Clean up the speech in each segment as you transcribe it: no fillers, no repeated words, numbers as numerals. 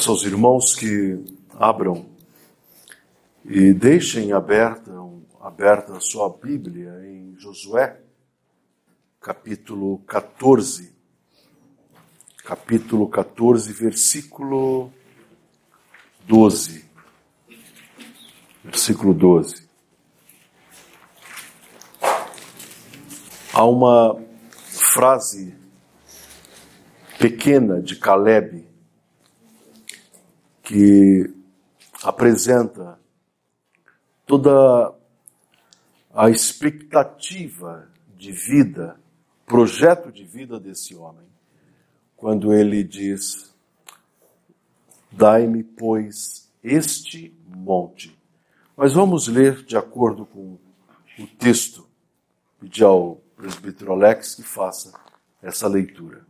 Peço aos irmãos que abram e deixem aberta a sua Bíblia em Josué, capítulo 14. Capítulo 14, versículo 12. Versículo 12. Há uma frase pequena de Caleb que apresenta toda a expectativa de vida, projeto de vida desse homem, quando ele diz: dai-me, pois, este monte. Mas vamos ler de acordo com o texto. Pedir ao presbítero Alex que faça essa leitura.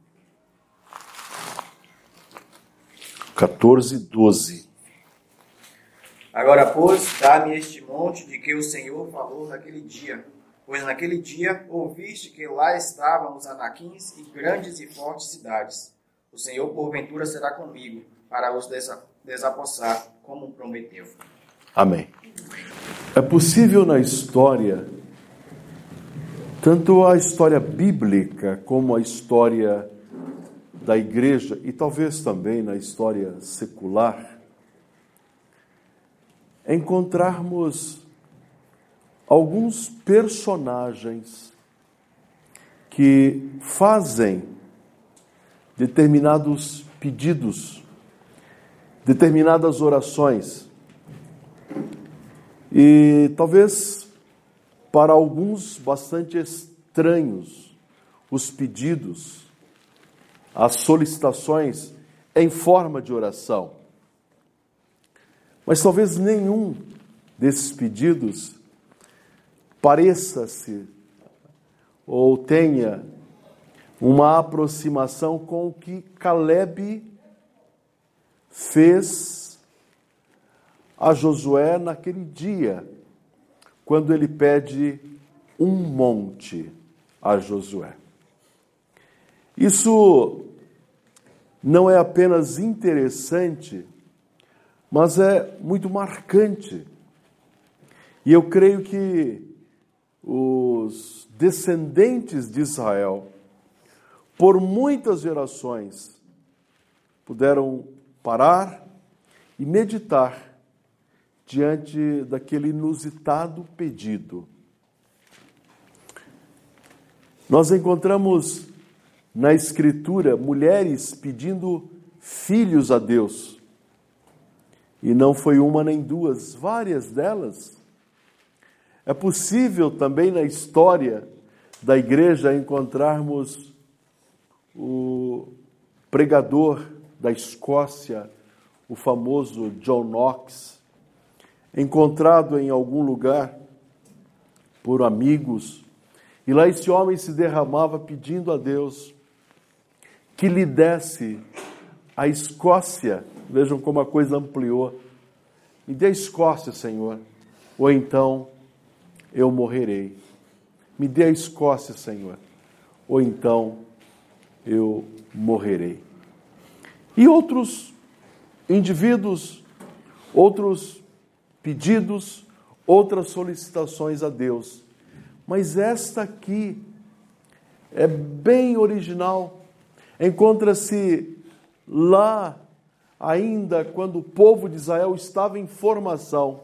14, 12. Agora, pois, dá-me este monte de que o Senhor falou naquele dia. Pois naquele dia ouviste que lá estavam os anaquins e grandes e fortes cidades. O Senhor, porventura, será comigo, para os desapossar, como prometeu. Amém. É possível na história, tanto a história bíblica como a história da igreja, e talvez também na história secular, encontrarmos alguns personagens que fazem determinados pedidos, determinadas orações, e talvez para alguns bastante estranhos os pedidos, as solicitações em forma de oração. Mas talvez nenhum desses pedidos pareça-se ou tenha uma aproximação com o que Caleb fez a Josué naquele dia, quando ele pede um monte a Josué. Isso não é apenas interessante, mas é muito marcante. E eu creio que os descendentes de Israel, por muitas gerações, puderam parar e meditar diante daquele inusitado pedido. Nós encontramos na Escritura mulheres pedindo filhos a Deus. E não foi uma nem duas, várias delas. É possível também na história da igreja encontrarmos o pregador da Escócia, o famoso John Knox, encontrado em algum lugar por amigos, e lá esse homem se derramava pedindo a Deus que lhe desse a Escócia. Vejam como a coisa ampliou. Me dê a Escócia, Senhor, ou então eu morrerei. Me dê a Escócia, Senhor, ou então eu morrerei. E outros indivíduos, outros pedidos, outras solicitações a Deus. Mas esta aqui é bem original. Encontra-se lá ainda quando o povo de Israel estava em formação.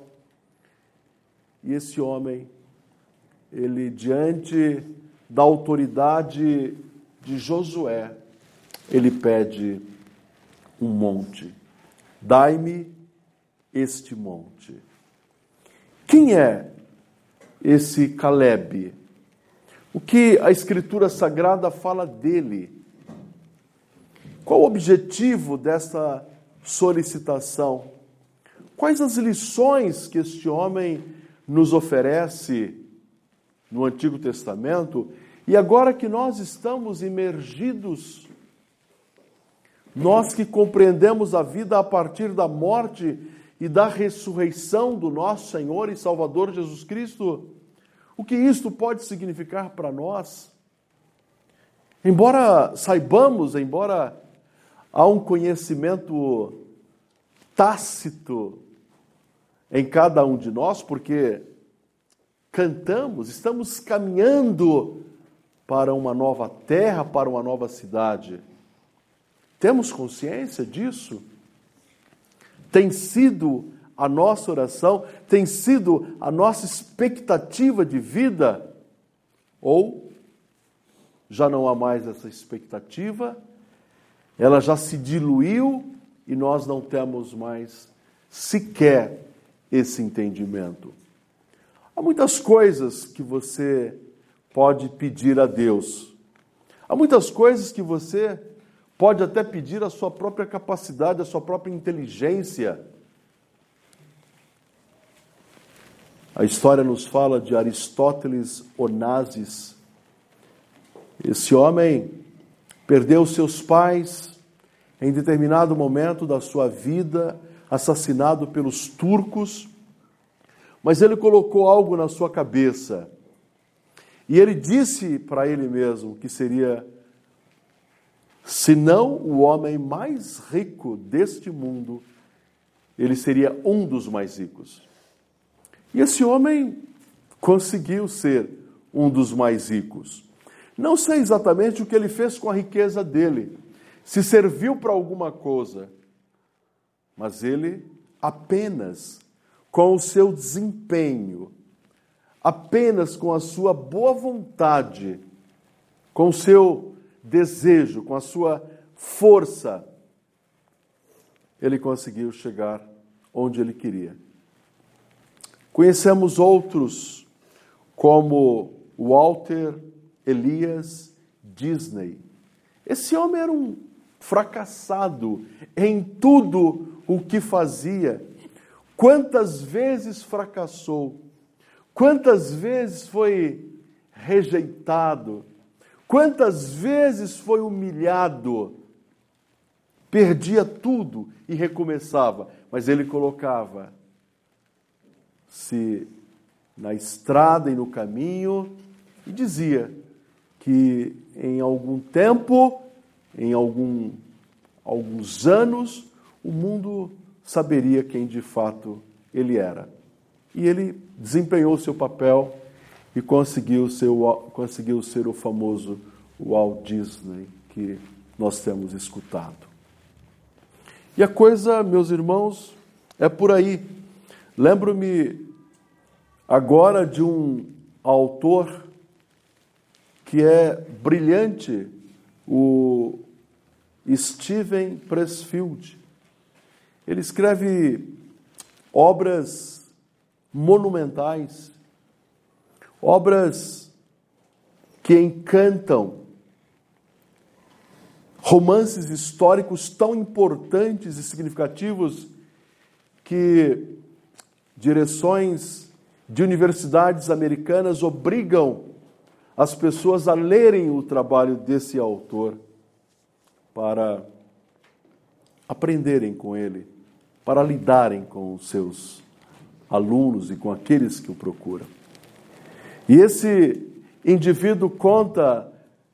E esse homem, ele diante da autoridade de Josué, ele pede um monte. Dai-me este monte. Quem é esse Caleb? O que a Escritura Sagrada fala dele? Qual o objetivo dessa solicitação? Quais as lições que este homem nos oferece no Antigo Testamento? E agora que nós estamos imergidos, nós que compreendemos a vida a partir da morte e da ressurreição do nosso Senhor e Salvador Jesus Cristo, o que isto pode significar para nós? Embora saibamos, embora há um conhecimento tácito em cada um de nós, porque cantamos, estamos caminhando para uma nova terra, para uma nova cidade. Temos consciência disso? Tem sido a nossa oração, tem sido a nossa expectativa de vida? Ou já não há mais essa expectativa? Ela já se diluiu e nós não temos mais sequer esse entendimento. Há muitas coisas que você pode pedir a Deus. Há muitas coisas que você pode até pedir a sua própria capacidade, a sua própria inteligência. A história nos fala de Aristóteles Onassis. Esse homem perdeu seus pais em determinado momento da sua vida, assassinado pelos turcos, mas ele colocou algo na sua cabeça. E ele disse para ele mesmo que seria, se não o homem mais rico deste mundo, ele seria um dos mais ricos. E esse homem conseguiu ser um dos mais ricos. Não sei exatamente o que ele fez com a riqueza dele, se serviu para alguma coisa, mas ele apenas com o seu desempenho, apenas com a sua boa vontade, com o seu desejo, com a sua força, ele conseguiu chegar onde ele queria. Conhecemos outros como Walter Elias Disney. Esse homem era um fracassado em tudo o que fazia. Quantas vezes fracassou? Quantas vezes foi rejeitado? Quantas vezes foi humilhado? Perdia tudo e recomeçava. Mas ele colocava-se na estrada e no caminho e dizia que em algum tempo, em alguns anos, o mundo saberia quem de fato ele era. E ele desempenhou o seu papel e conseguiu ser o famoso Walt Disney que nós temos escutado. E a coisa, meus irmãos, é por aí. Lembro-me agora de um autor que é brilhante, o Steven Pressfield. Ele escreve obras monumentais, obras que encantam, romances históricos tão importantes e significativos que direções de universidades americanas obrigam as pessoas a lerem o trabalho desse autor para aprenderem com ele, para lidarem com os seus alunos e com aqueles que o procuram. E esse indivíduo contam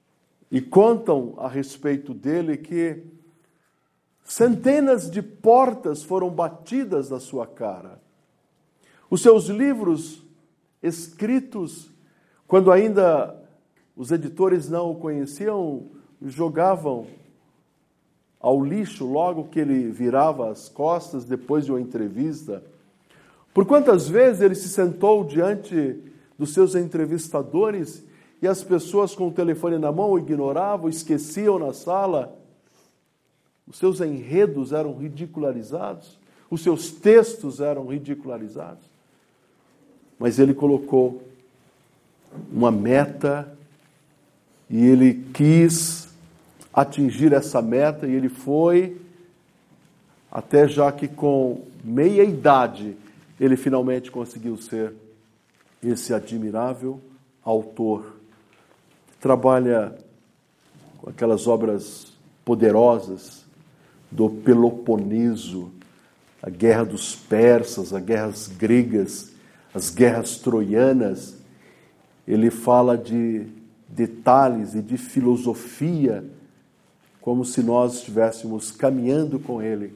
a respeito dele que centenas de portas foram batidas na sua cara. Os seus livros escritos, quando ainda os editores não o conheciam, jogavam ao lixo logo que ele virava as costas depois de uma entrevista. Por quantas vezes ele se sentou diante dos seus entrevistadores e as pessoas com o telefone na mão o ignoravam, esqueciam na sala. Os seus enredos eram ridicularizados, os seus textos eram ridicularizados. Mas ele colocou uma meta e ele quis atingir essa meta e ele foi até já que com meia idade ele finalmente conseguiu ser esse admirável autor. Trabalha com aquelas obras poderosas do Peloponeso, a guerra dos persas, as guerras gregas, as guerras troianas. Ele fala de detalhes e de filosofia, como se nós estivéssemos caminhando com ele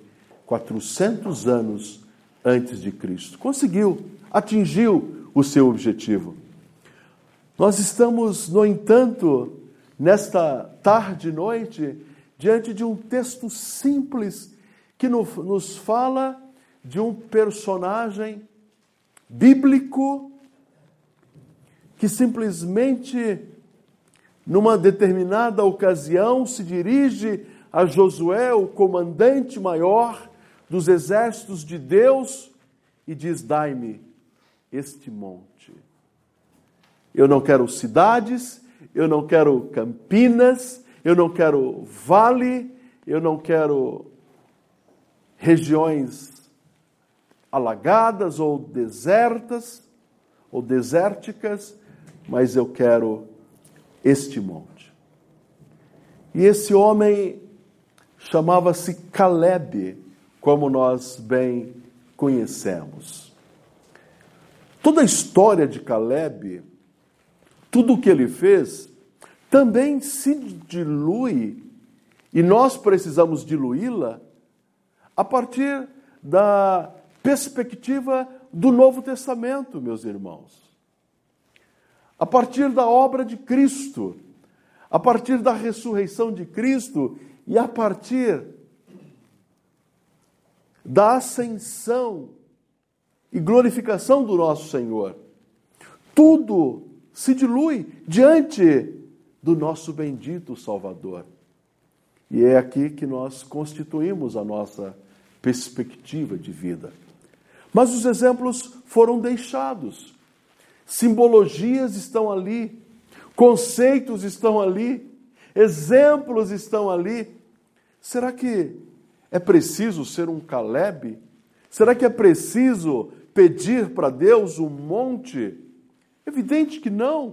400 anos antes de Cristo. Conseguiu, atingiu o seu objetivo. Nós estamos, no entanto, nesta tarde e noite, diante de um texto simples que nos fala de um personagem bíblico que simplesmente, numa determinada ocasião, se dirige a Josué, o comandante maior dos exércitos de Deus, e diz: dai-me este monte. Eu não quero cidades, eu não quero campinas, eu não quero vale, eu não quero regiões alagadas ou desertas ou desérticas, mas eu quero este monte. E esse homem chamava-se Calebe, como nós bem conhecemos. Toda a história de Calebe, tudo o que ele fez, também se dilui, e nós precisamos diluí-la, a partir da perspectiva do Novo Testamento, meus irmãos. A partir da obra de Cristo, a partir da ressurreição de Cristo e a partir da ascensão e glorificação do nosso Senhor. Tudo se dilui diante do nosso bendito Salvador. E é aqui que nós constituímos a nossa perspectiva de vida. Mas os exemplos foram deixados. Simbologias estão ali, conceitos estão ali, exemplos estão ali. Será que é preciso ser um Calebe? Será que é preciso pedir para Deus um monte? Evidente que não.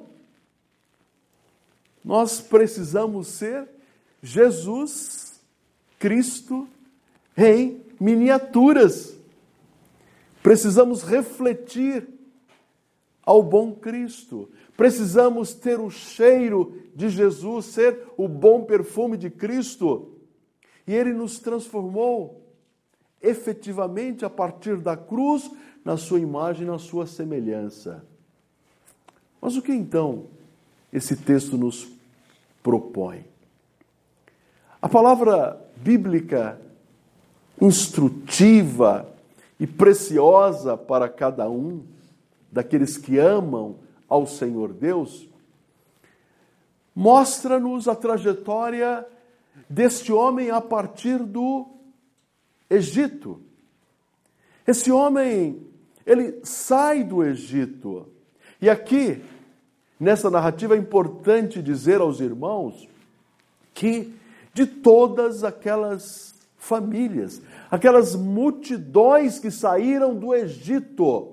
Nós precisamos ser Jesus Cristo em miniaturas. Precisamos refletir ao bom Cristo. Precisamos ter o cheiro de Jesus, ser o bom perfume de Cristo. E Ele nos transformou efetivamente a partir da cruz, na sua imagem, na sua semelhança. Mas o que então esse texto nos propõe? A palavra bíblica instrutiva e preciosa para cada um daqueles que amam ao Senhor Deus, mostra-nos a trajetória deste homem a partir do Egito. Esse homem, ele sai do Egito. E aqui, nessa narrativa, é importante dizer aos irmãos que de todas aquelas famílias, aquelas multidões que saíram do Egito,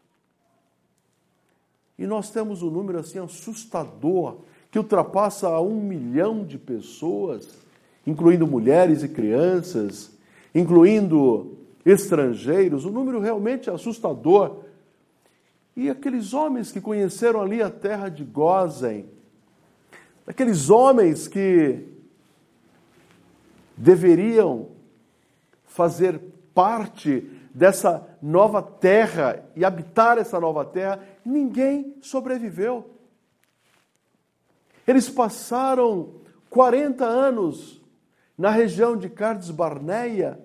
e nós temos um número assim assustador, que ultrapassa a 1 milhão de pessoas, incluindo mulheres e crianças, incluindo estrangeiros, um número realmente assustador. E aqueles homens que conheceram ali a terra de Gósen, aqueles homens que deveriam fazer parte dessa nova terra e habitar essa nova terra, ninguém sobreviveu. Eles passaram 40 anos na região de Cades Barneia,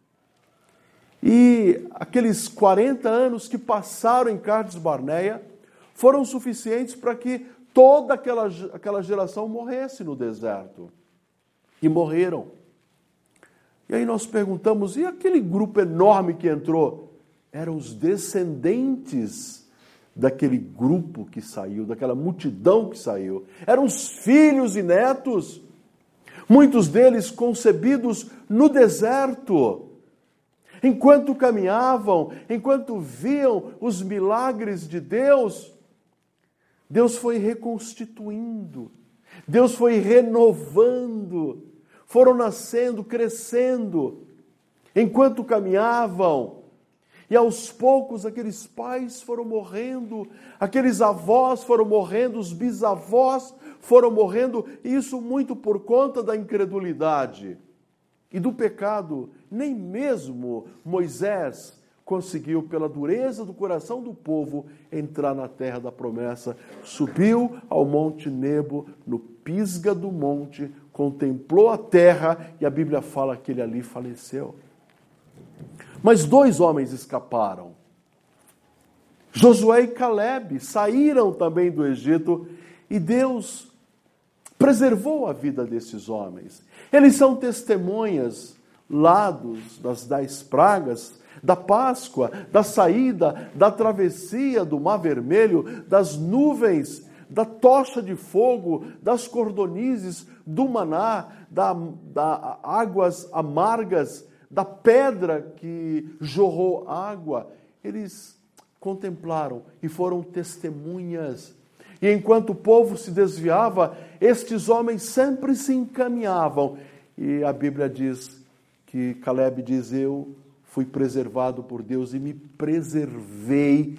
e aqueles 40 anos que passaram em Cades Barneia foram suficientes para que toda aquela geração morresse no deserto. E morreram. E aí nós perguntamos, e aquele grupo enorme que entrou? Eram os descendentes daquele grupo que saiu, daquela multidão que saiu. Eram os filhos e netos, muitos deles concebidos no deserto. Enquanto caminhavam, enquanto viam os milagres de Deus, Deus foi reconstituindo, Deus foi renovando, foram nascendo, crescendo, enquanto caminhavam. E aos poucos aqueles pais foram morrendo, aqueles avós foram morrendo, os bisavós foram morrendo, e isso muito por conta da incredulidade. e do pecado, nem mesmo Moisés conseguiu, pela dureza do coração do povo, entrar na terra da promessa. Subiu ao Monte Nebo, no pisga do monte, contemplou a terra, e a Bíblia fala que ele ali faleceu. Mas 2 homens escaparam. Josué e Calebe saíram também do Egito, e Deus preservou a vida desses homens. Eles são testemunhas lá das 10 pragas, da Páscoa, da saída, da travessia do Mar Vermelho, das nuvens, da tocha de fogo, das cordonizes, do maná, da águas amargas, da pedra que jorrou água. Eles contemplaram e foram testemunhas. E enquanto o povo se desviava, estes homens sempre se encaminhavam. E a Bíblia diz que Calebe diz: eu fui preservado por Deus e me preservei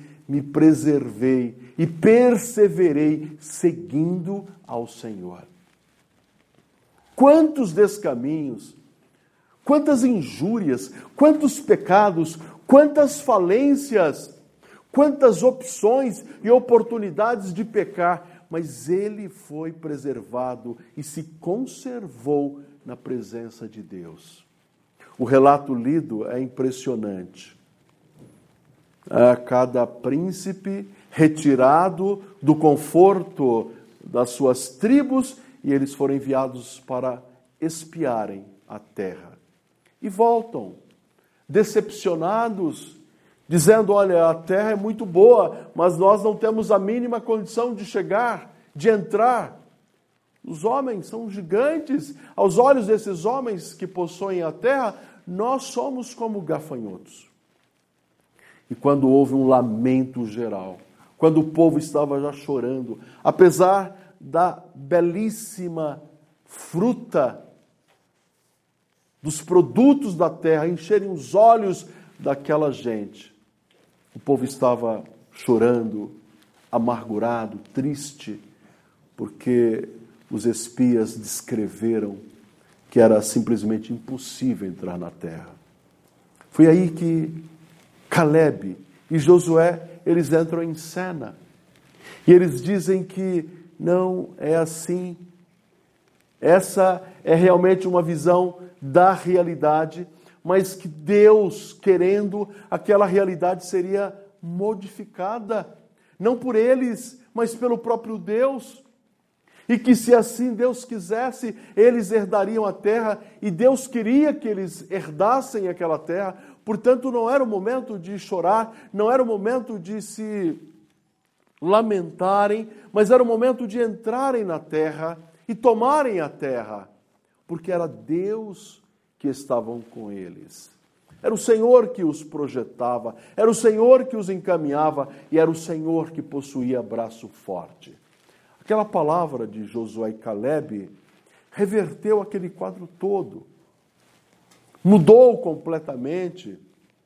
e perseverei seguindo ao Senhor. Quantos descaminhos, quantas injúrias, quantos pecados, quantas falências, quantas opções e oportunidades de pecar, mas ele foi preservado e se conservou na presença de Deus. O relato lido é impressionante. Cada príncipe retirado do conforto das suas tribos, e eles foram enviados para espiarem a terra. E voltam, decepcionados, dizendo: olha, a terra é muito boa, mas nós não temos a mínima condição de chegar, de entrar. Os homens são gigantes. Aos olhos desses homens que possuem a terra, nós somos como gafanhotos. E quando houve um lamento geral, quando o povo estava já chorando, apesar da belíssima fruta, dos produtos da terra encherem os olhos daquela gente, o povo estava chorando, amargurado, triste, porque os espias descreveram que era simplesmente impossível entrar na terra. Foi aí que Calebe e Josué, eles entram em cena. E eles dizem que não é assim. Essa é realmente uma visão da realidade, mas que Deus, querendo, aquela realidade seria modificada, não por eles, mas pelo próprio Deus. E que se assim Deus quisesse, eles herdariam a terra, e Deus queria que eles herdassem aquela terra. Portanto, não era o momento de chorar, não era o momento de se lamentarem, mas era o momento de entrarem na terra e tomarem a terra, porque era Deus que estavam com eles. Era o Senhor que os projetava, era o Senhor que os encaminhava, e era o Senhor que possuía braço forte. Aquela palavra de Josué e Calebe reverteu aquele quadro todo. Mudou completamente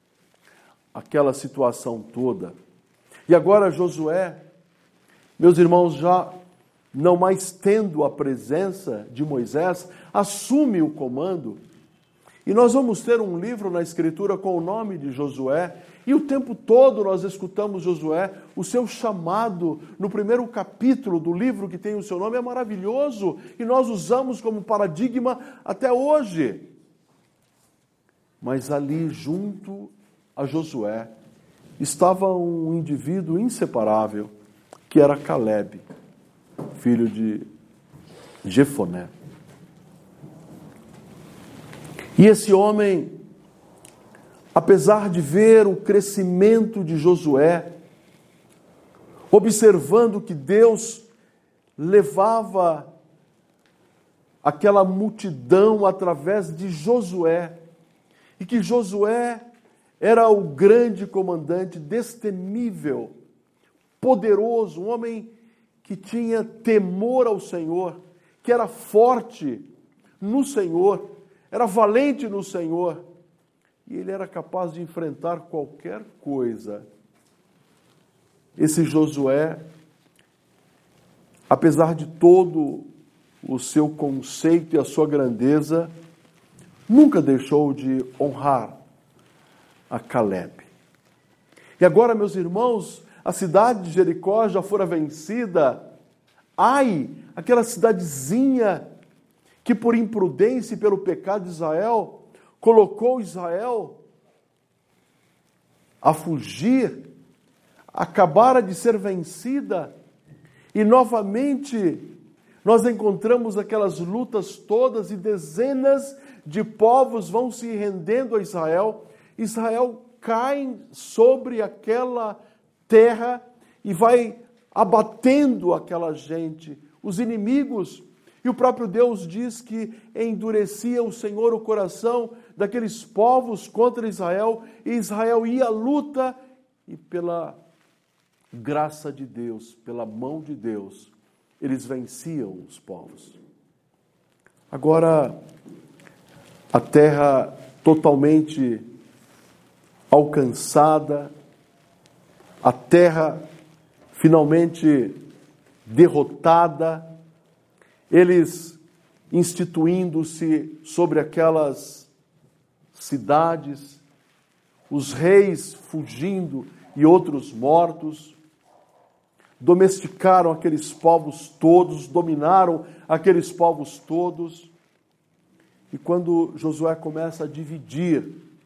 aquela situação toda. E agora Josué, meus irmãos, já não mais tendo a presença de Moisés, assume o comando. E nós vamos ter um livro na Escritura com o nome de Josué, e o tempo todo nós escutamos Josué, o seu chamado no primeiro capítulo do livro que tem o seu nome é maravilhoso, e nós usamos como paradigma até hoje. Mas ali, junto a Josué, estava um indivíduo inseparável, que era Calebe, filho de Jefoné. E esse homem, apesar de ver o crescimento de Josué, observando que Deus levava aquela multidão através de Josué, e que Josué era o grande comandante, destemível, poderoso, um homem que tinha temor ao Senhor, que era forte no Senhor, era valente no Senhor, e ele era capaz de enfrentar qualquer coisa. Esse Josué, apesar de todo o seu conceito e a sua grandeza, nunca deixou de honrar a Calebe. E agora, meus irmãos, a cidade de Jericó já fora vencida. Ai, aquela cidadezinha que por imprudência e pelo pecado de Israel, colocou Israel a fugir, acabara de ser vencida, e novamente nós encontramos aquelas lutas todas e dezenas de povos vão se rendendo a Israel. Israel cai sobre aquela terra e vai abatendo aquela gente, os inimigos. E o próprio Deus diz que endurecia o Senhor o coração daqueles povos contra Israel, e Israel ia à luta, e pela graça de Deus, pela mão de Deus, eles venciam os povos. Agora, a terra totalmente alcançada, a terra finalmente derrotada, eles instituindo-se sobre aquelas cidades, os reis fugindo e outros mortos, domesticaram aqueles povos todos, dominaram aqueles povos todos. E quando Josué começa a dividir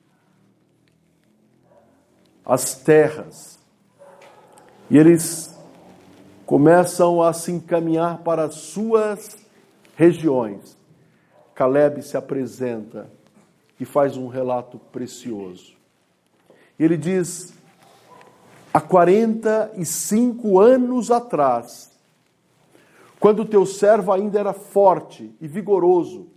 as terras, e eles começam a se encaminhar para as suas regiões, Calebe se apresenta e faz um relato precioso. Ele diz: há 45 anos atrás, quando teu servo ainda era forte e vigoroso,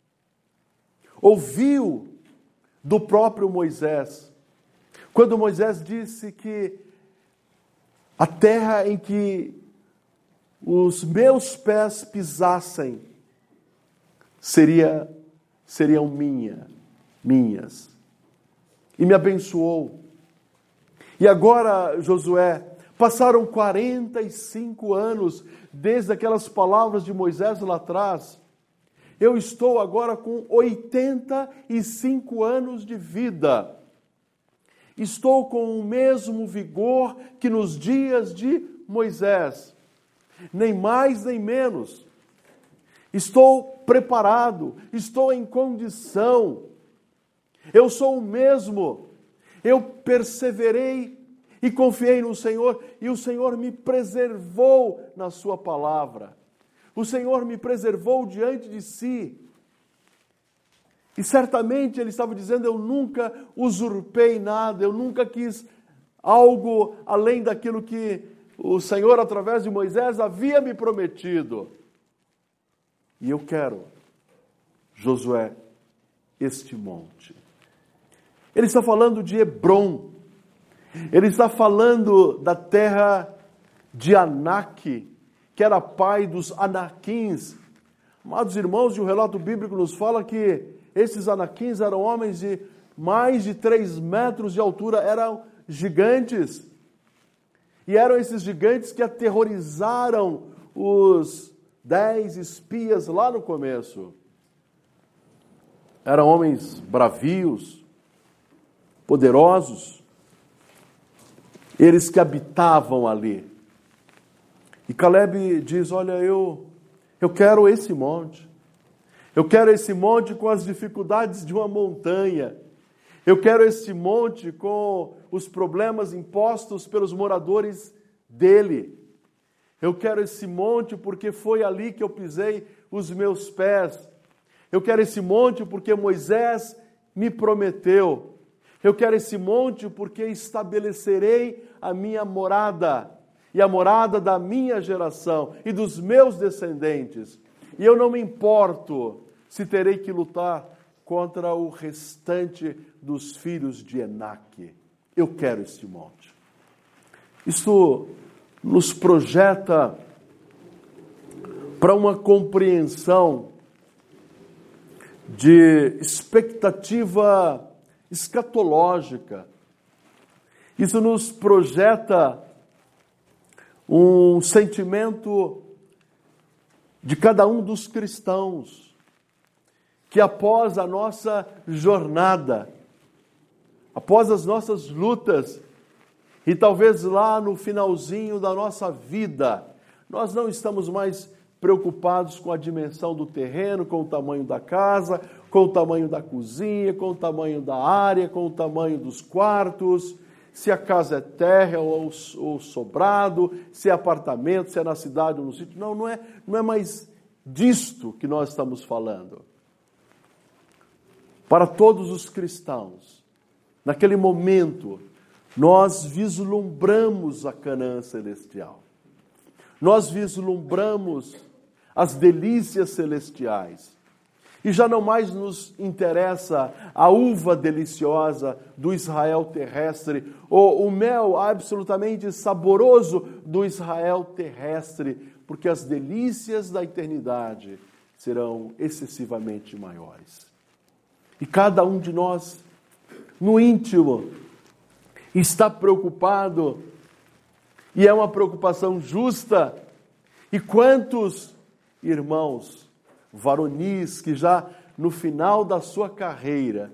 ouviu do próprio Moisés, quando Moisés disse que a terra em que os meus pés pisassem seriam minhas. E me abençoou. E agora, Josué, passaram 45 anos desde aquelas palavras de Moisés lá atrás. Eu estou agora com 85 anos de vida. Estou com o mesmo vigor que nos dias de Moisés, nem mais nem menos. Estou preparado, estou em condição. Eu sou o mesmo. Eu perseverei e confiei no Senhor, e o Senhor me preservou na sua palavra. O Senhor me preservou diante de si. E certamente ele estava dizendo: eu nunca usurpei nada, eu nunca quis algo além daquilo que o Senhor, através de Moisés, havia me prometido. E eu quero, Josué, este monte. Ele está falando de Hebrom. Ele está falando da terra de Anak, que era pai dos Anaquins. Amados irmãos, e o relato bíblico nos fala que esses Anaquins eram homens de mais de 3 metros de altura, eram gigantes. E eram esses gigantes que aterrorizaram os 10 espias lá no começo. Eram homens bravios, poderosos, eles que habitavam ali. E Calebe diz: olha, eu quero esse monte. Eu quero esse monte com as dificuldades de uma montanha. Eu quero esse monte com os problemas impostos pelos moradores dele. Eu quero esse monte porque foi ali que eu pisei os meus pés. Eu quero esse monte porque Moisés me prometeu. Eu quero esse monte porque estabelecerei a minha morada e a morada da minha geração e dos meus descendentes. E eu não me importo se terei que lutar contra o restante dos filhos de Enaque. Eu quero este monte. Isto nos projeta para uma compreensão de expectativa escatológica. Isso nos projeta um sentimento de cada um dos cristãos, que após a nossa jornada, após as nossas lutas, e talvez lá no finalzinho da nossa vida, nós não estamos mais preocupados com a dimensão do terreno, com o tamanho da casa, com o tamanho da cozinha, com o tamanho da área, com o tamanho dos quartos, se a casa é terra ou sobrado, se é apartamento, se é na cidade ou no sítio. Não é mais disto que nós estamos falando. Para todos os cristãos, naquele momento, nós vislumbramos a Canaã celestial. Nós vislumbramos as delícias celestiais. E já não mais nos interessa a uva deliciosa do Israel terrestre, ou o mel absolutamente saboroso do Israel terrestre, porque as delícias da eternidade serão excessivamente maiores. E cada um de nós, no íntimo, está preocupado, e é uma preocupação justa. E quantos irmãos varonis que já no final da sua carreira,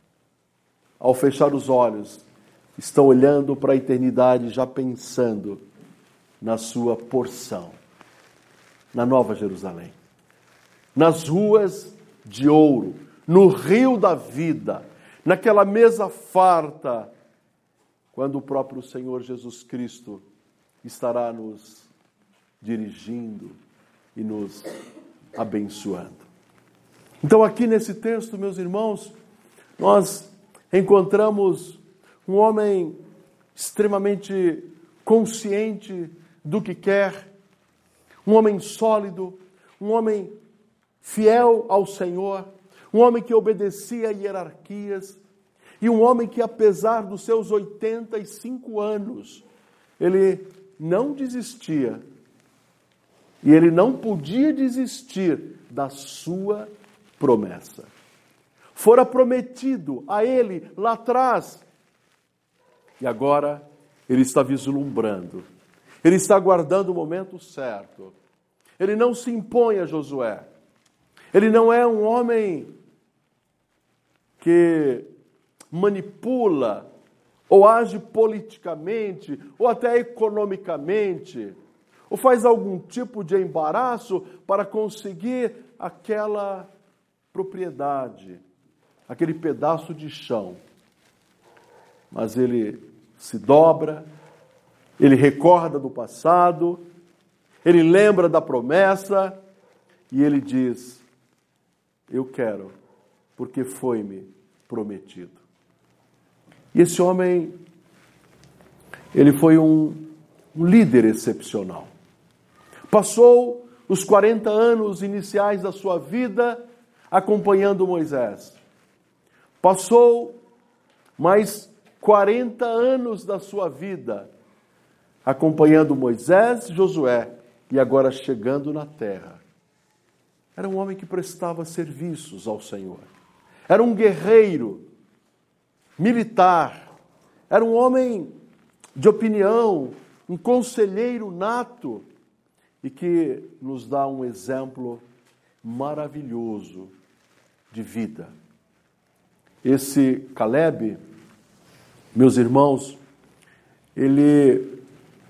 ao fechar os olhos, estão olhando para a eternidade, já pensando na sua porção, na Nova Jerusalém, nas ruas de ouro, no rio da vida, naquela mesa farta, quando o próprio Senhor Jesus Cristo estará nos dirigindo e nos abençoando. Então, aqui nesse texto, meus irmãos, nós encontramos um homem extremamente consciente do que quer, um homem sólido, um homem fiel ao Senhor, um homem que obedecia a hierarquias, e um homem que, apesar dos seus 85 anos, ele não desistia. E ele não podia desistir da sua promessa. Fora prometido a ele lá atrás. E agora ele está vislumbrando. Ele está aguardando o momento certo. Ele não se impõe a Josué. Ele não é um homem que manipula ou age politicamente ou até economicamente, ou faz algum tipo de embaraço para conseguir aquela propriedade, aquele pedaço de chão. Mas ele se dobra, ele recorda do passado, ele lembra da promessa e ele diz: eu quero, porque foi-me prometido. E esse homem, ele foi um líder excepcional. Passou os 40 anos iniciais da sua vida acompanhando Moisés. Passou mais 40 anos da sua vida acompanhando Moisés e Josué e agora chegando na terra. Era um homem que prestava serviços ao Senhor. Era um guerreiro militar. Era um homem de opinião, um conselheiro nato e que nos dá um exemplo maravilhoso de vida. Esse Caleb, meus irmãos, ele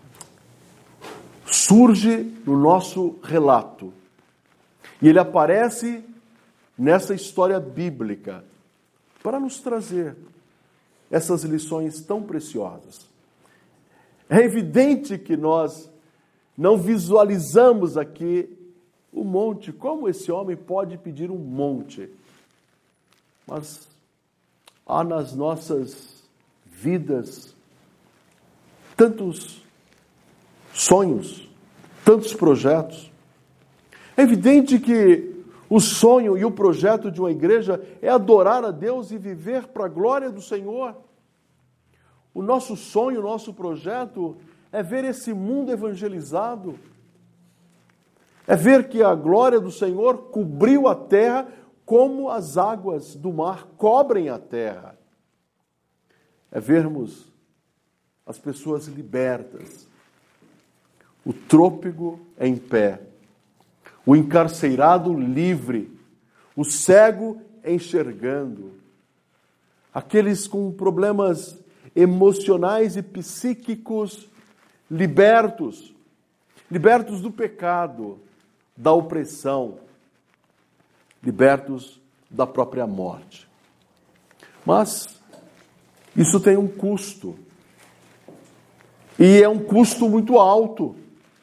surge no nosso relato e ele aparece nessa história bíblica para nos trazer essas lições tão preciosas. É evidente que nós não visualizamos aqui o monte. Como esse homem pode pedir um monte? Mas há nas nossas vidas tantos sonhos, tantos projetos. É evidente que o sonho e o projeto de uma igreja é adorar a Deus e viver para a glória do Senhor. O nosso sonho, o nosso projeto é ver esse mundo evangelizado. É ver que a glória do Senhor cobriu a terra como as águas do mar cobrem a terra. É vermos as pessoas libertas, o trôpego em pé, o encarcerado livre, o cego enxergando, aqueles com problemas emocionais e psíquicos libertos do pecado, da opressão, libertos da própria morte. Mas isso tem um custo. E é um custo muito alto.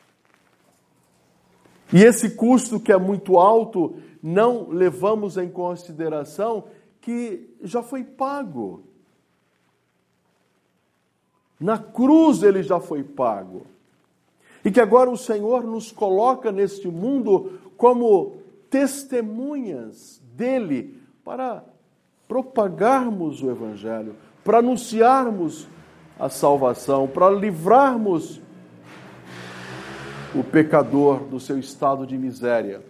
E esse custo que é muito alto, não levamos em consideração que já foi pago. Na cruz ele já foi pago. E que agora o Senhor nos coloca neste mundo como testemunhas dele para propagarmos o Evangelho, para anunciarmos a salvação, para livrarmos o pecador do seu estado de miséria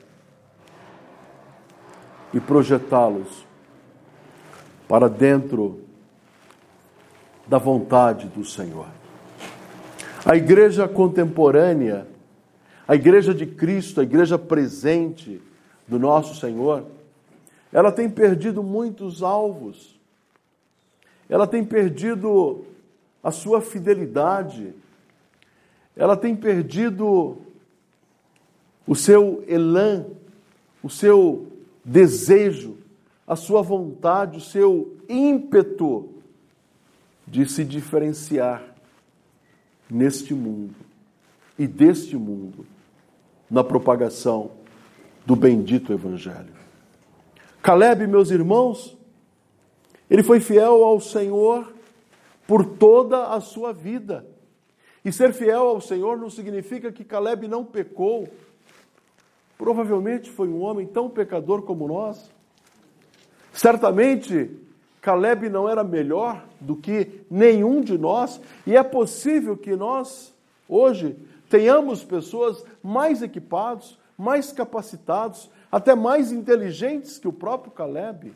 e projetá-los para dentro da vontade do Senhor. A igreja contemporânea, a igreja de Cristo, a igreja presente do nosso Senhor, ela tem perdido muitos alvos. Ela tem perdido a sua fidelidade. Ela tem perdido o seu elan, o seu desejo, a sua vontade, o seu ímpeto de se diferenciar neste mundo e deste mundo na propagação do bendito Evangelho. Caleb, meus irmãos, ele foi fiel ao Senhor por toda a sua vida. E ser fiel ao Senhor não significa que Caleb não pecou. Provavelmente foi um homem tão pecador como nós. Certamente, Caleb não era melhor do que nenhum de nós, e é possível que nós, hoje, tenhamos pessoas mais equipados, mais capacitados, até mais inteligentes que o próprio Caleb.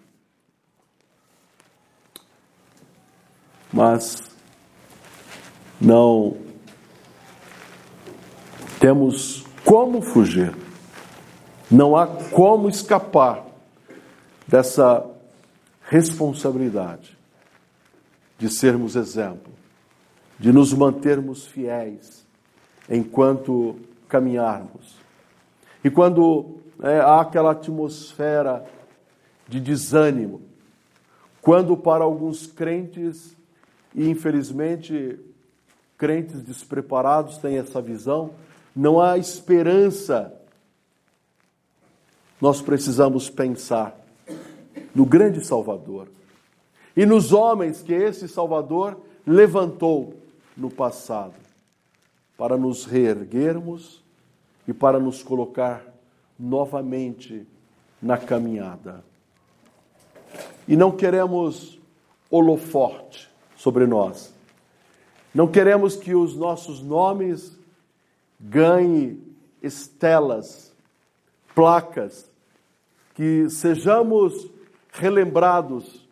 Mas não temos como fugir, não há como escapar dessa responsabilidade de sermos exemplo, de nos mantermos fiéis enquanto caminharmos. E quando há aquela atmosfera de desânimo, quando para alguns crentes, e infelizmente crentes despreparados têm essa visão, não há esperança, nós precisamos pensar no grande Salvador e nos homens que esse Salvador levantou no passado para nos reerguermos e para nos colocar novamente na caminhada. E não queremos holofote sobre nós. Não queremos que os nossos nomes ganhem estelas, placas, que sejamos relembrados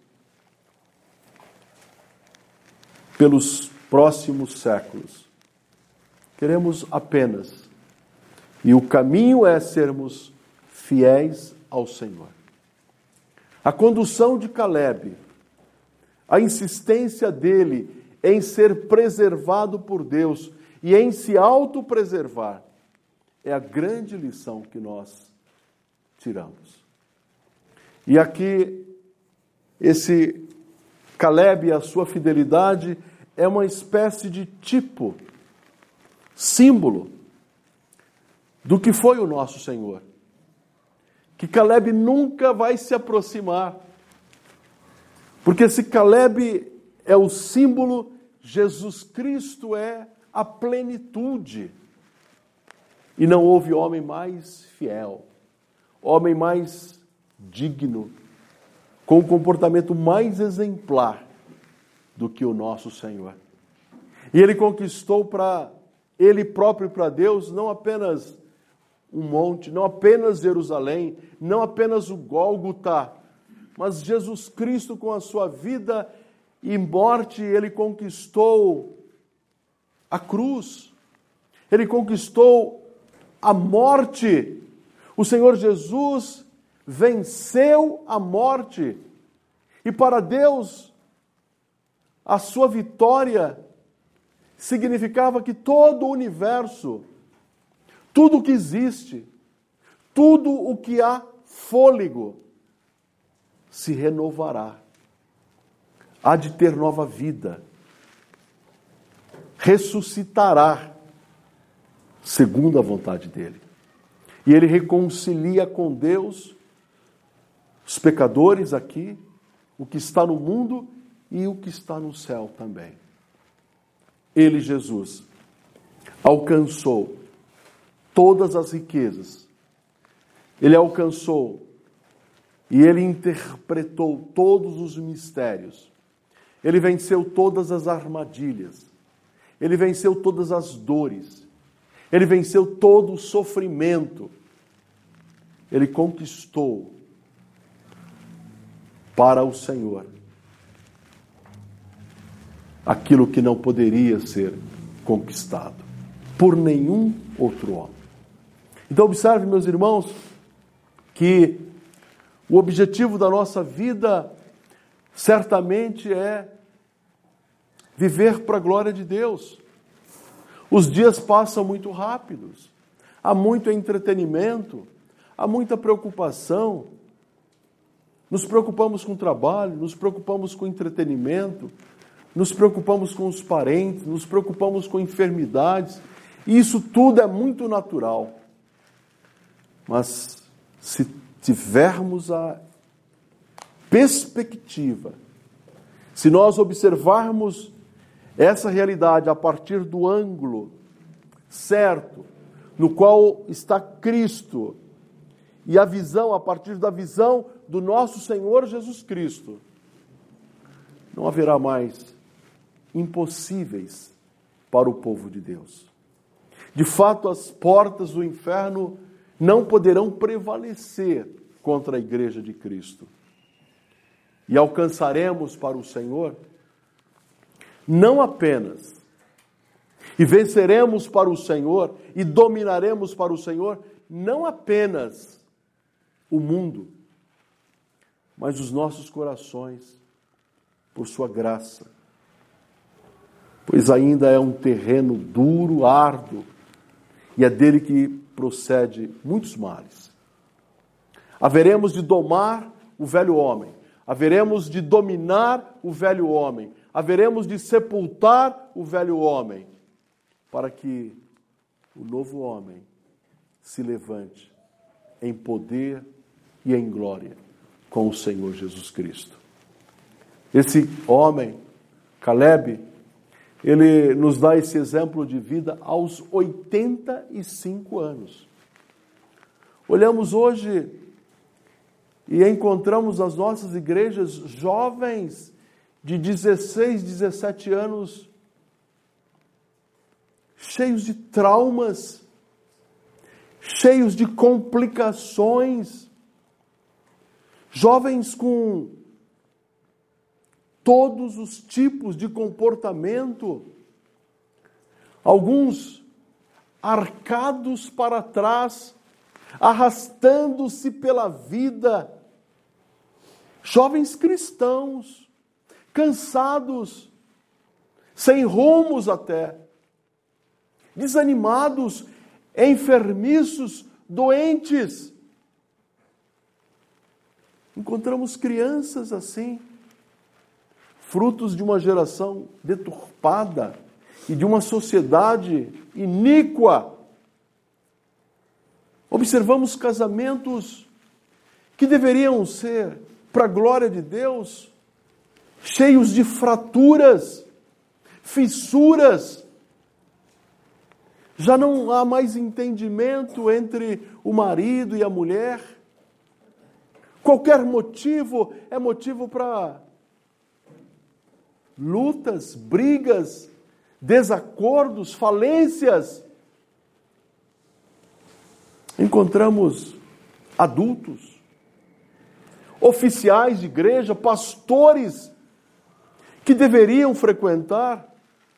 pelos próximos séculos. Queremos apenas, e o caminho é sermos fiéis ao Senhor. A condução de Caleb, a insistência dele em ser preservado por Deus e em se autopreservar, é a grande lição que nós tiramos. E aqui, esse Caleb e a sua fidelidade é uma espécie de tipo, símbolo do que foi o nosso Senhor. Que Caleb nunca vai se aproximar. Porque se Caleb é o símbolo, Jesus Cristo é a plenitude. E não houve homem mais fiel, homem mais digno, com o comportamento mais exemplar do que o nosso Senhor. E ele conquistou para ele próprio e para Deus não apenas um monte, não apenas Jerusalém, não apenas o Gólgota, mas Jesus Cristo com a sua vida e morte, ele conquistou a cruz, ele conquistou a morte. O Senhor Jesus venceu a morte. E para Deus, a sua vitória significava que todo o universo, tudo o que existe, tudo o que há fôlego, se renovará. Há de ter nova vida. Ressuscitará, segundo a vontade dele. E ele reconcilia com Deus os pecadores aqui, o que está no mundo e o que está no céu também. Ele, Jesus, alcançou todas as riquezas. Ele alcançou e ele interpretou todos os mistérios. Ele venceu todas as armadilhas. Ele venceu todas as dores. Ele venceu todo o sofrimento. Ele conquistou para o Senhor aquilo que não poderia ser conquistado por nenhum outro homem. Então observe, meus irmãos, que o objetivo da nossa vida certamente é viver para a glória de Deus. Os dias passam muito rápidos, há muito entretenimento, há muita preocupação. Nos preocupamos com o trabalho, nos preocupamos com o entretenimento, nos preocupamos com os parentes, nos preocupamos com enfermidades. E isso tudo é muito natural. Mas se tivermos a perspectiva, se nós observarmos essa realidade a partir do ângulo certo, no qual está Cristo, e a visão, a partir da visão do nosso Senhor Jesus Cristo, não haverá mais impossíveis para o povo de Deus. De fato, as portas do inferno não poderão prevalecer contra a igreja de Cristo. E alcançaremos para o Senhor não apenas, e venceremos para o Senhor, e dominaremos para o Senhor, não apenas o mundo, mas os nossos corações, por sua graça. Pois ainda é um terreno duro, árduo, e é dele que procede muitos males. Haveremos de domar o velho homem, haveremos de dominar o velho homem, haveremos de sepultar o velho homem, para que o novo homem se levante em poder e em glória com o Senhor Jesus Cristo. Esse homem, Caleb, ele nos dá esse exemplo de vida aos 85 anos. Olhamos hoje e encontramos nas nossas igrejas jovens de 16, 17 anos, cheios de traumas, cheios de complicações, jovens com todos os tipos de comportamento, alguns arcados para trás, arrastando-se pela vida, jovens cristãos, cansados, sem rumos até, desanimados, enfermiços, doentes. Encontramos crianças assim, frutos de uma geração deturpada e de uma sociedade iníqua. Observamos casamentos que deveriam ser, para a glória de Deus, cheios de fraturas, fissuras. Já não há mais entendimento entre o marido e a mulher. Qualquer motivo é motivo para lutas, brigas, desacordos, falências. Encontramos adultos, oficiais de igreja, pastores, que deveriam frequentar,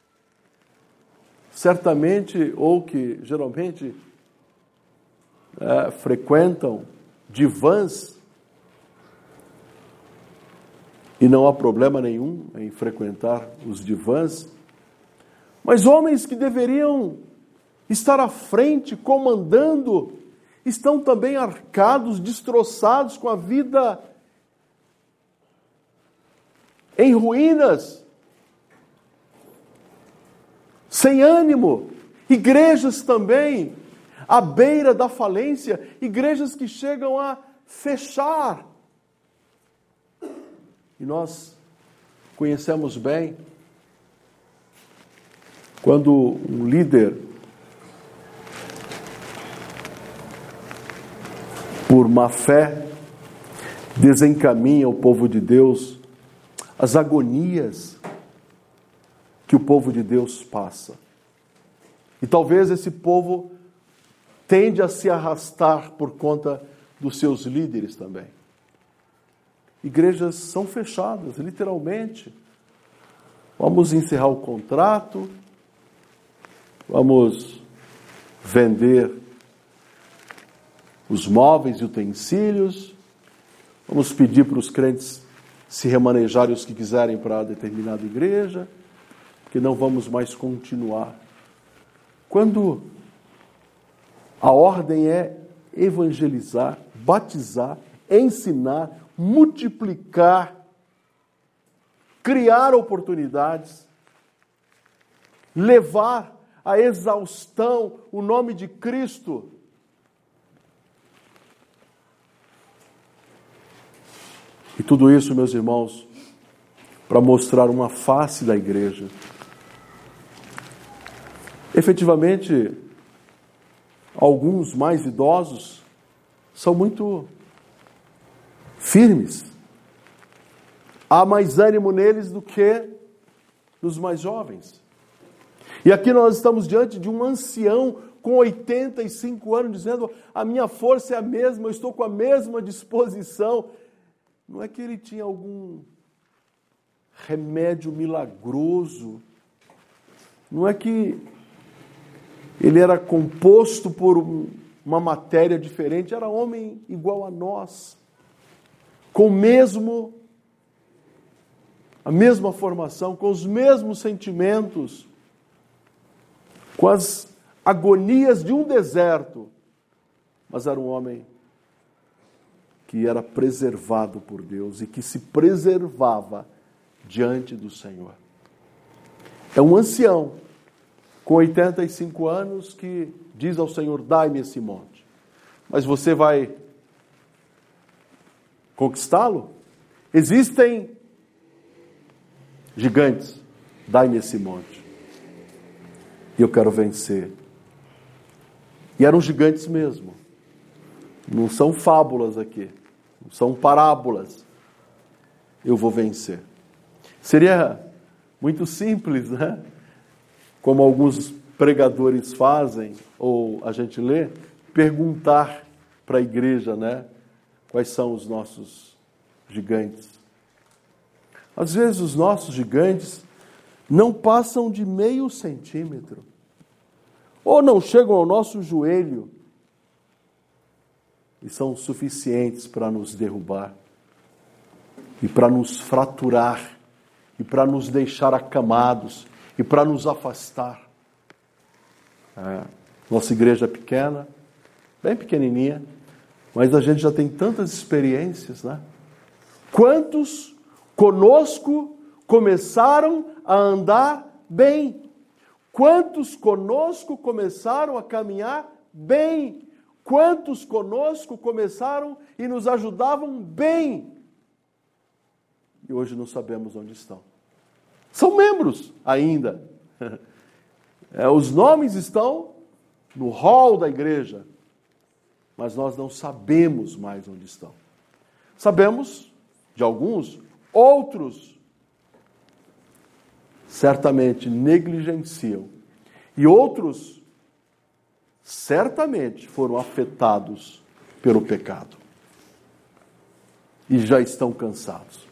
certamente, ou que geralmente frequentam divãs e não há problema nenhum em frequentar os divãs, mas homens que deveriam estar à frente, comandando, estão também arcados, destroçados, com a vida em ruínas, sem ânimo. Igrejas também à beira da falência, igrejas que chegam a fechar. E nós conhecemos bem quando um líder, por má fé, desencaminha o povo de Deus, as agonias que o povo de Deus passa. E talvez esse povo tende a se arrastar por conta dos seus líderes também. Igrejas são fechadas, literalmente. Vamos encerrar o contrato, vamos vender os móveis e utensílios, vamos pedir para os crentes se remanejarem os que quiserem para determinada igreja, porque não vamos mais continuar. Quando a ordem é evangelizar, batizar, ensinar, multiplicar, criar oportunidades, levar à exaustão o nome de Cristo. E tudo isso, meus irmãos, para mostrar uma face da igreja. Efetivamente, alguns mais idosos são muito firmes. Há mais ânimo neles do que nos mais jovens. E aqui nós estamos diante de um ancião com 85 anos, dizendo: a minha força é a mesma, eu estou com a mesma disposição. Não é que ele tinha algum remédio milagroso, não é que ele era composto por uma matéria diferente, era homem igual a nós, com a mesma formação, com os mesmos sentimentos, com as agonias de um deserto, mas era um homem que era preservado por Deus e que se preservava diante do Senhor. É um ancião com 85 anos que diz ao Senhor: dai-me esse monte. Mas você vai conquistá-lo? Existem gigantes, dai-me esse monte. E eu quero vencer. E eram gigantes mesmo. Não são fábulas aqui. Não são parábolas. Eu vou vencer. Seria muito simples, né? Como alguns pregadores fazem, ou a gente lê, perguntar para a igreja, né? Quais são os nossos gigantes. Às vezes os nossos gigantes não passam de meio centímetro, ou não chegam ao nosso joelho, e são suficientes para nos derrubar, e para nos fraturar, e para nos deixar acamados, e para nos afastar. Nossa igreja é pequena, bem pequenininha, mas a gente já tem tantas experiências, né? Quantos conosco começaram a andar bem? Quantos conosco começaram a caminhar bem? Quantos conosco começaram e nos ajudavam bem? E hoje não sabemos onde estão. São membros ainda. Os nomes estão no hall da igreja, mas nós não sabemos mais onde estão. Sabemos de alguns, outros certamente negligenciam, e outros certamente foram afetados pelo pecado e já estão cansados.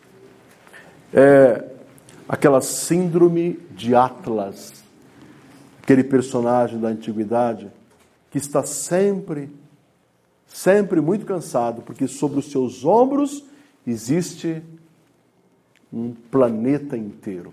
Aquela síndrome de Atlas, aquele personagem da antiguidade que está sempre muito cansado, porque sobre os seus ombros existe um planeta inteiro.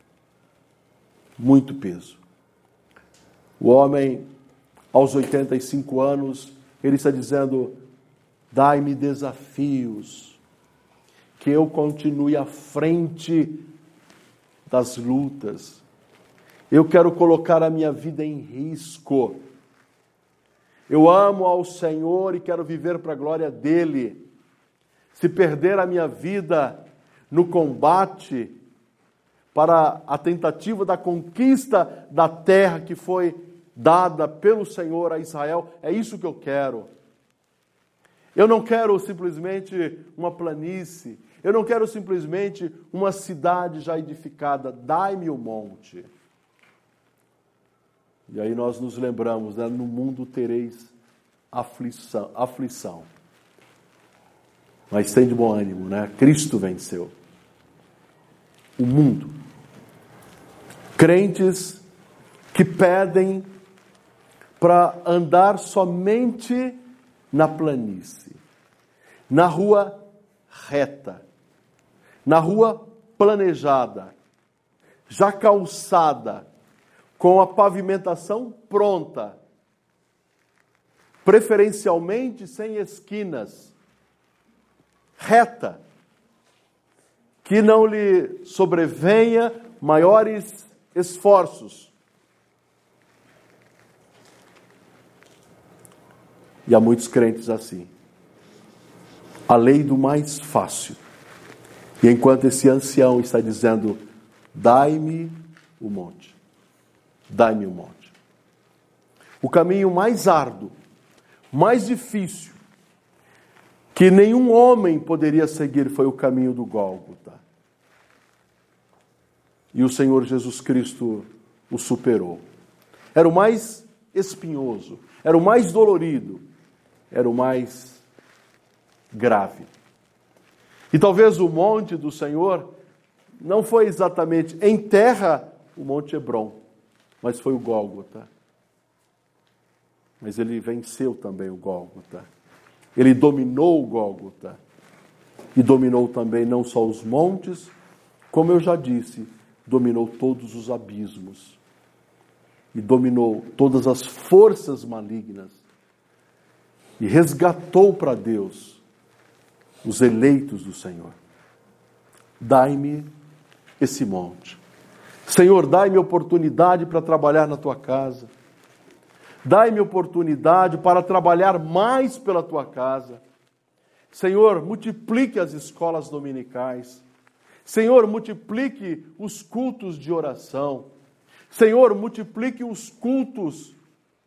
Muito peso. O homem, aos 85 anos, ele está dizendo: dai-me desafios, que eu continue à frente das lutas. Eu quero colocar a minha vida em risco. Eu amo ao Senhor e quero viver para a glória dele. Se perder a minha vida no combate para a tentativa da conquista da terra que foi dada pelo Senhor a Israel, é isso que eu quero. Eu não quero simplesmente uma planície, eu não quero simplesmente uma cidade já edificada, dai-me o monte. E aí nós nos lembramos, né? No mundo tereis aflição. Mas tem de bom ânimo, né? Cristo venceu. O mundo. Crentes que pedem para andar somente na planície, na rua reta, na rua planejada, já calçada, com a pavimentação pronta, preferencialmente sem esquinas, reta, que não lhe sobrevenha maiores esforços. E há muitos crentes assim. A lei do mais fácil. E enquanto esse ancião está dizendo: dai-me o monte. Dai-me o monte. O caminho mais árduo, mais difícil, que nenhum homem poderia seguir, foi o caminho do Gólgota. E o Senhor Jesus Cristo o superou. Era o mais espinhoso, era o mais dolorido, era o mais grave. E talvez o monte do Senhor não foi exatamente em terra o Monte Hebron, mas foi o Gólgota. Mas ele venceu também o Gólgota. Ele dominou o Gólgota. E dominou também não só os montes, como eu já disse, dominou todos os abismos. E dominou todas as forças malignas. E resgatou para Deus os eleitos do Senhor. Dai-me esse monte. Senhor, dai-me oportunidade para trabalhar na tua casa. Dai-me oportunidade para trabalhar mais pela tua casa. Senhor, multiplique as escolas dominicais. Senhor, multiplique os cultos de oração. Senhor, multiplique os cultos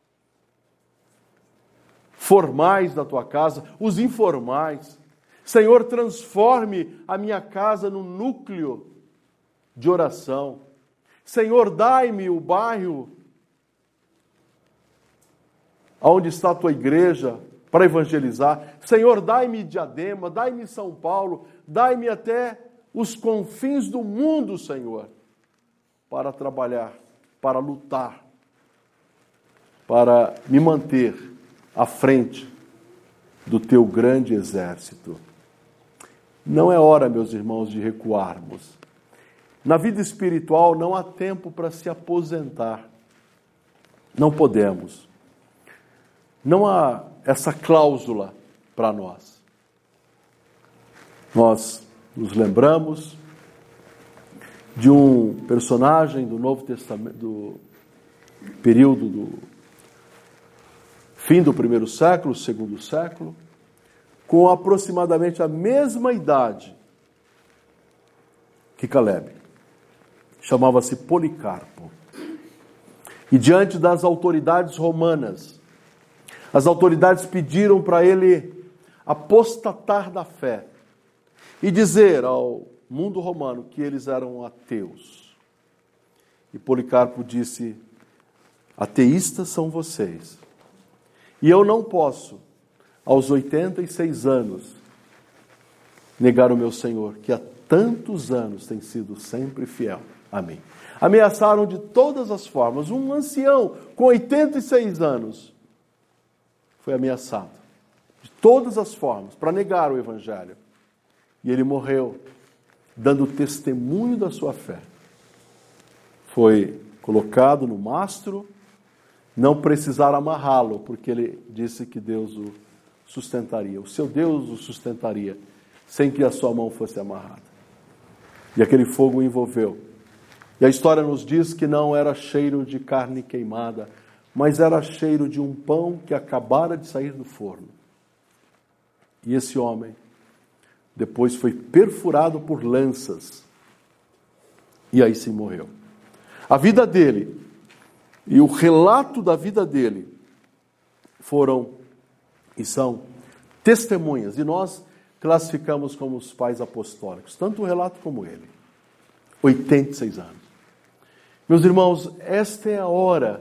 formais da tua casa, os informais. Senhor, transforme a minha casa num núcleo de oração. Senhor, dai-me o bairro onde está a tua igreja para evangelizar. Senhor, dai-me Diadema, dai-me São Paulo, dai-me até os confins do mundo, Senhor, para trabalhar, para lutar, para me manter à frente do teu grande exército. Não é hora, meus irmãos, de recuarmos. Na vida espiritual não há tempo para se aposentar. Não podemos. Não há essa cláusula para nós. Nós nos lembramos de um personagem do Novo Testamento, do período do fim do primeiro século, segundo século, com aproximadamente a mesma idade que Caleb. Chamava-se Policarpo. E diante das autoridades romanas, as autoridades pediram para ele apostatar da fé e dizer ao mundo romano que eles eram ateus. E Policarpo disse: ateístas são vocês. E eu não posso, aos 86 anos, negar o meu Senhor, que há tantos anos tem sido sempre fiel a mim. Ameaçaram de todas as formas. Um ancião com 86 anos foi ameaçado de todas as formas para negar o Evangelho. E ele morreu dando testemunho da sua fé. Foi colocado no mastro, não precisaram amarrá-lo, porque ele disse que Deus o sustentaria. O seu Deus o sustentaria, sem que a sua mão fosse amarrada. E aquele fogo o envolveu. E a história nos diz que não era cheiro de carne queimada, mas era cheiro de um pão que acabara de sair do forno. E esse homem depois foi perfurado por lanças. E aí sim morreu. A vida dele e o relato da vida dele foram e são testemunhas. E nós classificamos como os pais apostólicos, tanto o relato como ele. 86 anos. Meus irmãos, esta é a hora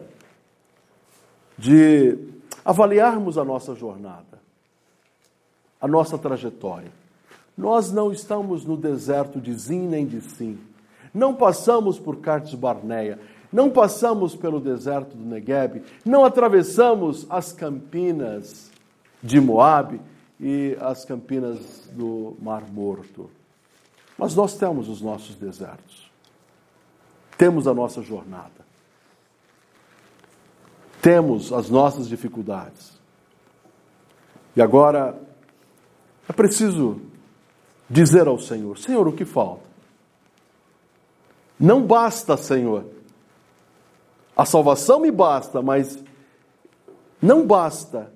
de avaliarmos a nossa jornada, a nossa trajetória. Nós não estamos no deserto de Zin nem de Sim. Não passamos por Cades Barneia. Não passamos pelo deserto do Negueb. Não atravessamos as campinas de Moabe e as campinas do Mar Morto. Mas nós temos os nossos desertos. Temos a nossa jornada. Temos as nossas dificuldades. E agora é preciso dizer ao Senhor: Senhor, o que falta? Não basta, Senhor. A salvação me basta, mas não basta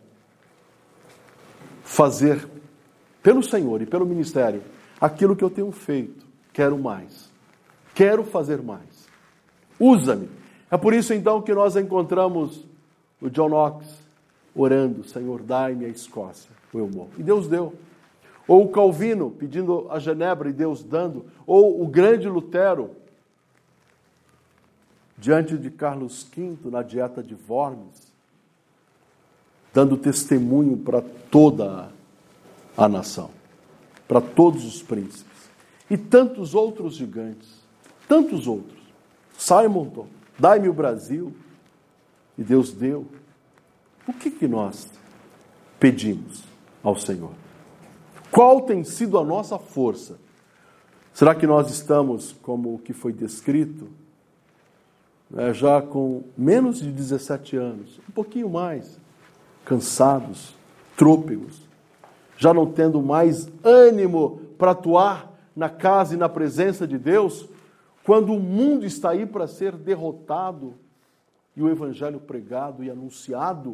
fazer pelo Senhor e pelo ministério aquilo que eu tenho feito. Quero mais. Quero fazer mais. Usa-me. É por isso então que nós encontramos o John Knox orando: Senhor, dai-me a Escócia, o Elmo. E Deus deu. Ou o Calvino pedindo a Genebra e Deus dando. Ou o grande Lutero diante de Carlos V na dieta de Worms, dando testemunho para toda a nação, para todos os príncipes. E tantos outros gigantes, tantos outros. Simonton, dai-me o Brasil, e Deus deu. O que nós pedimos ao Senhor? Qual tem sido a nossa força? Será que nós estamos, como o que foi descrito, já com menos de 17 anos, um pouquinho mais, cansados, trôpegos, já não tendo mais ânimo para atuar na casa e na presença de Deus, quando o mundo está aí para ser derrotado e o evangelho pregado e anunciado?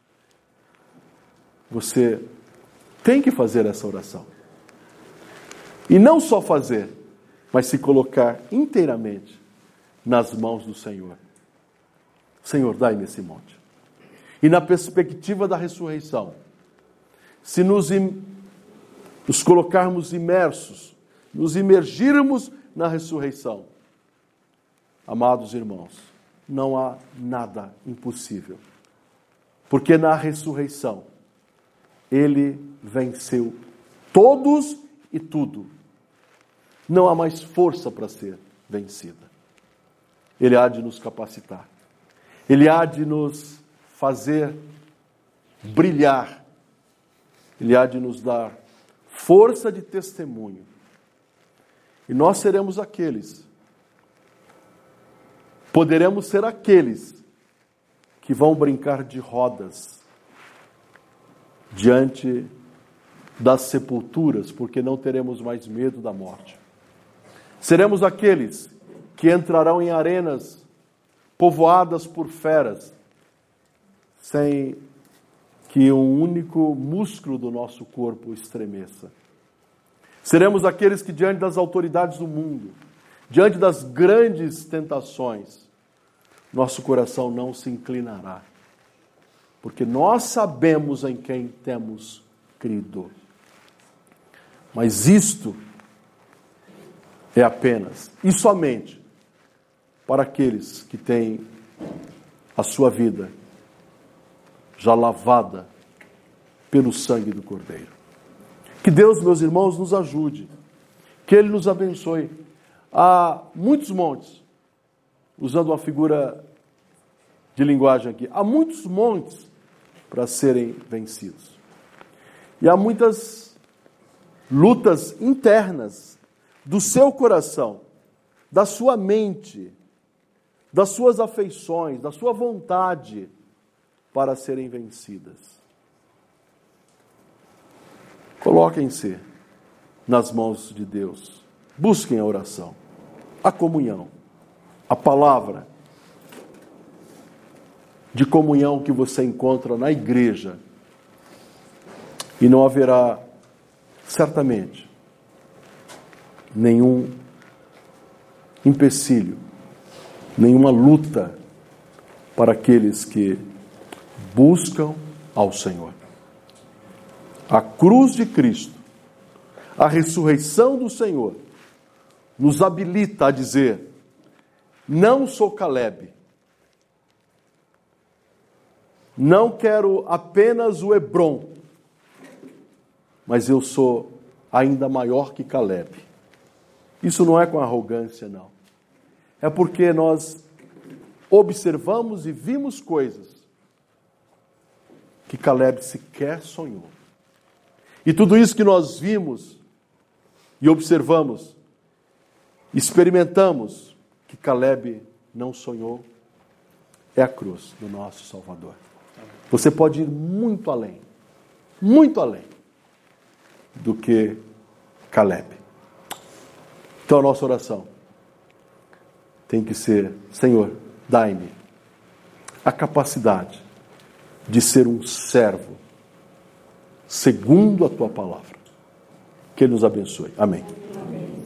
Você tem que fazer essa oração. E não só fazer, mas se colocar inteiramente nas mãos do Senhor. Senhor, dai-me esse monte. E na perspectiva da ressurreição, se nos colocarmos imersos, nos imergirmos na ressurreição, amados irmãos, não há nada impossível. Porque na ressurreição, Ele venceu todos e tudo. Não há mais força para ser vencida. Ele há de nos capacitar. Ele há de nos fazer brilhar. Ele há de nos dar força de testemunho. E nós seremos aqueles, poderemos ser aqueles que vão brincar de rodas diante das sepulturas, porque não teremos mais medo da morte. Seremos aqueles que entrarão em arenas povoadas por feras, sem que um único músculo do nosso corpo estremeça. Seremos aqueles que, diante das autoridades do mundo, diante das grandes tentações, nosso coração não se inclinará, porque nós sabemos em quem temos crido. Mas isto é apenas e somente para aqueles que têm a sua vida já lavada pelo sangue do Cordeiro. Que Deus, meus irmãos, nos ajude, que Ele nos abençoe. Há muitos montes, usando uma figura de linguagem aqui, há muitos montes para serem vencidos. E há muitas lutas internas do seu coração, da sua mente, das suas afeições, da sua vontade para serem vencidas. Coloquem-se nas mãos de Deus. Busquem a oração, a comunhão, a palavra de comunhão que você encontra na igreja. E não haverá, certamente, nenhum empecilho, nenhuma luta para aqueles que buscam ao Senhor. A cruz de Cristo, a ressurreição do Senhor, nos habilita a dizer: não sou Caleb, não quero apenas o Hebrom, mas eu sou ainda maior que Caleb. Isso não é com arrogância, não. É porque nós observamos e vimos coisas que Caleb sequer sonhou. E tudo isso que nós vimos e observamos, experimentamos, que Caleb não sonhou, é a cruz do nosso Salvador. Você pode ir muito além do que Caleb. Então a nossa oração tem que ser: Senhor, dai-me a capacidade de ser um servo segundo a tua palavra. Que Ele nos abençoe. Amém.